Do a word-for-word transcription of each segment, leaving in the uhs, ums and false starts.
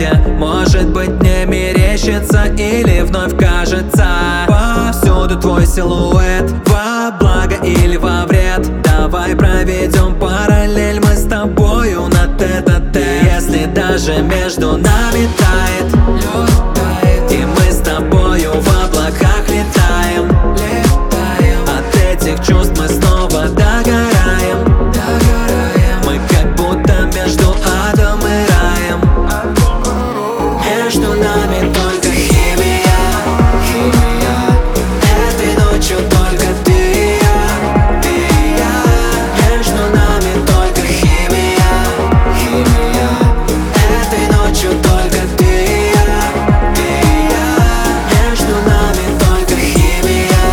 свете. Может быть, мне мерещится или вновь кажется. Повсюду твой силуэт, во благо или во вред. Давай проведем параллель мы с тобою на тет-а-тет. Если даже между нами тает лед, тает, и мы с тобою в облаках летаем, летаем. От этих чувств мы снова догораем, догораем. Мы как будто между адом и раем. Между нами только химия, химия. Этой ночью только ты и я, ты и я. Между нами только химия, химия. Этой ночью только ты и я, ты и я. Между нами только химия.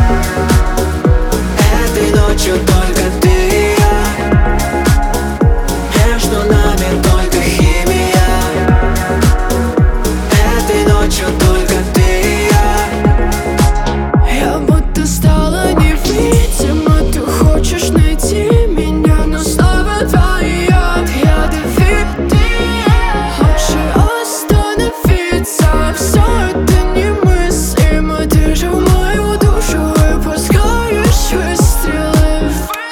Этой ночью только ты и я. Между нами только химия. Этой ночью только ты и я. Я будто стала невидима. Ты хочешь найти меня, но снова твои яд, ядовитые. Лучше остановиться, все это немыслимо. Ты же в мою душу выпускаешь выстрелы.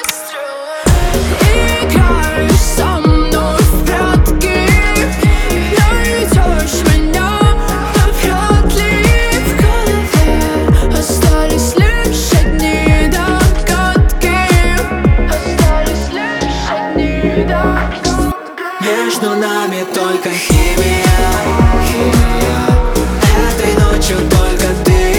Играешь со мной в прятки, найдешь меня, но вряд ли. В голове остались лишь одни догадки, остались лишь одни догадки. Между нами только химия, химия. Этой ночью только ты